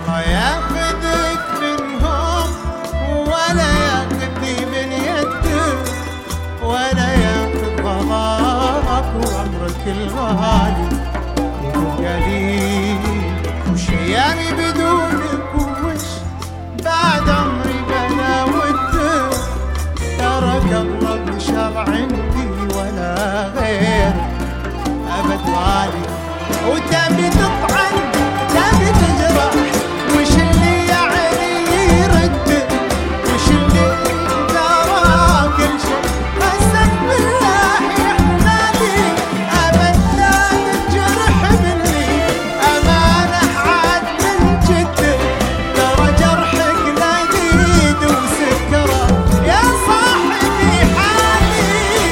الله ياخذك منهم ولا ياخذني من يدك، ولا ياخذ ضغاك وعمرك الغالي قليل، وش ايامي بدونك وش بعد عمري بلا ودك. ترك الله بشر عندي ولا غير ابد غالي، وتبي تطعن تبي تجرح، وش اللي يعني يردك، وش اللي ترى كل شيء قسم بالله يحملي. ابد لا تنجرح مني امانه عاد من جدك، ترى جرحك لذيذ وسكره يا صاحبي حالي.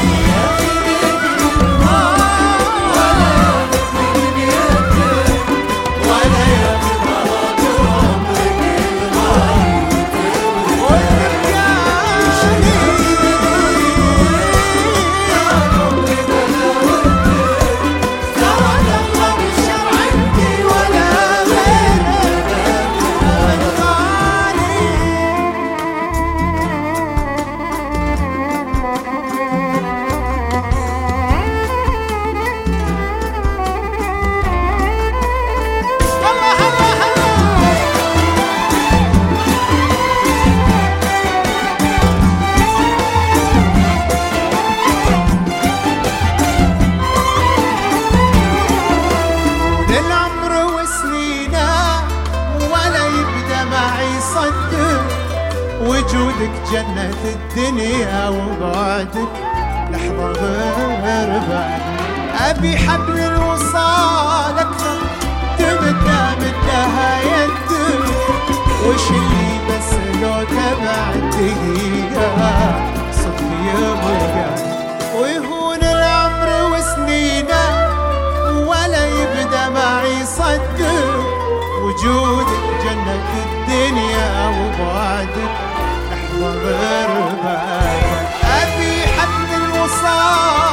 وجودك جنة الدنيا وبعدك لحظة غربة. أبي حبل الوصال أكثر تبدأ منها يدك، وش اللي بس لو تبعد دقيقة صدق يبقى ويهون العمر وسنينه ولا يبدأ معي صدق. وجودك جنة الدنيا وبعدك لحظة غربة. أبي حبل الوصال